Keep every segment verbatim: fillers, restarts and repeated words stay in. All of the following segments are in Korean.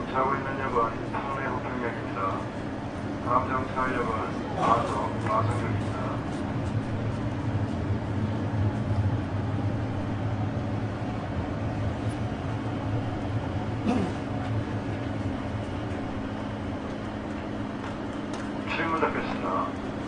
자고 있는 역은 성내호평역입니다. 다음 정차역은 마성, 마성역입니다. 출문 닫겠습니다.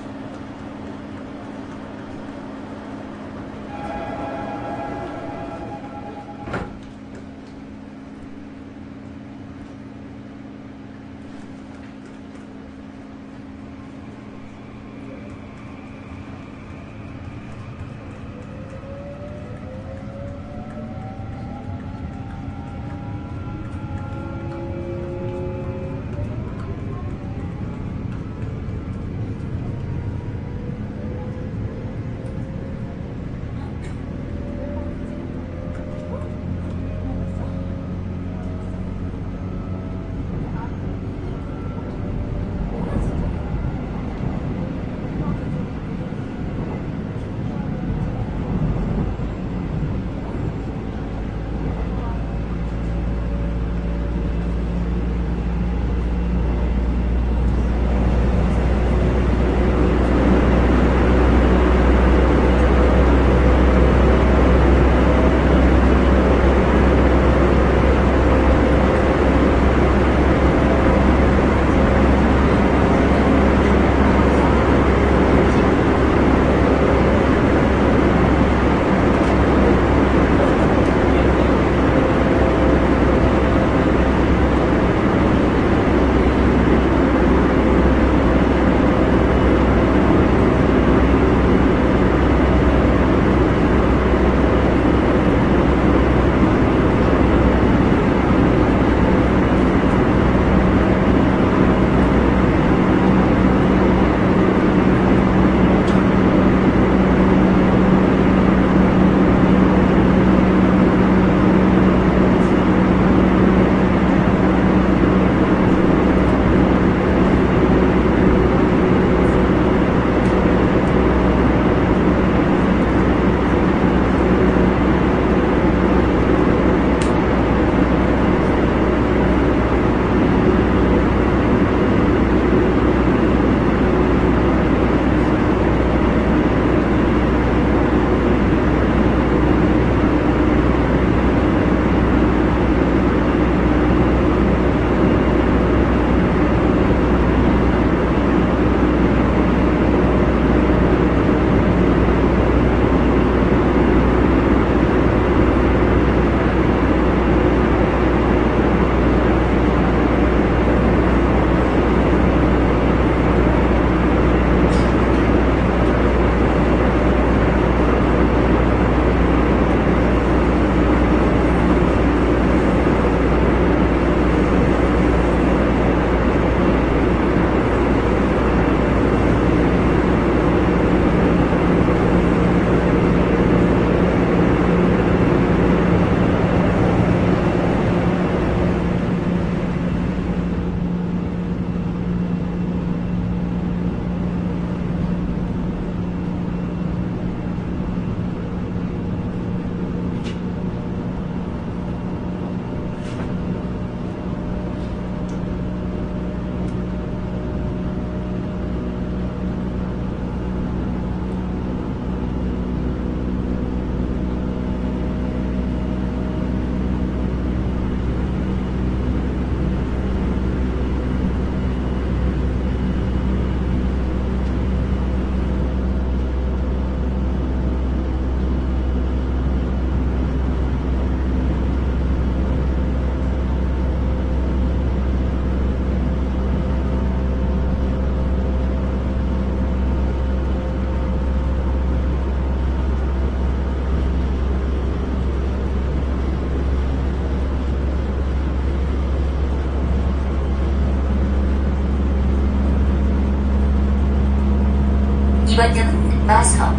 이번 역은 마석,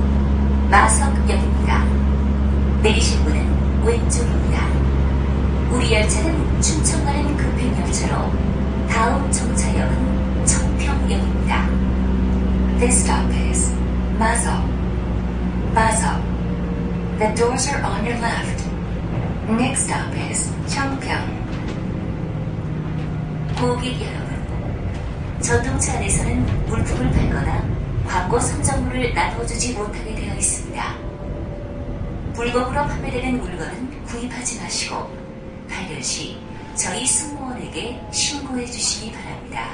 마석역입니다. 내리실 문은 왼쪽입니다. 우리 열차는 춘천 가는 급행열차로 다음 정차역은 청평역입니다. This stop is Mazok. Mazok. The doors are on your left. Next stop is Cheongpyeong. 고객 여러분, 전동차 안에서는 물품을 팔거나 광고 선정물을 나눠주지 못하게 되어 있습니다. 불법으로 판매되는 물건은 구입하지 마시고 발견 시 저희 승무원에게 신고해 주시기 바랍니다.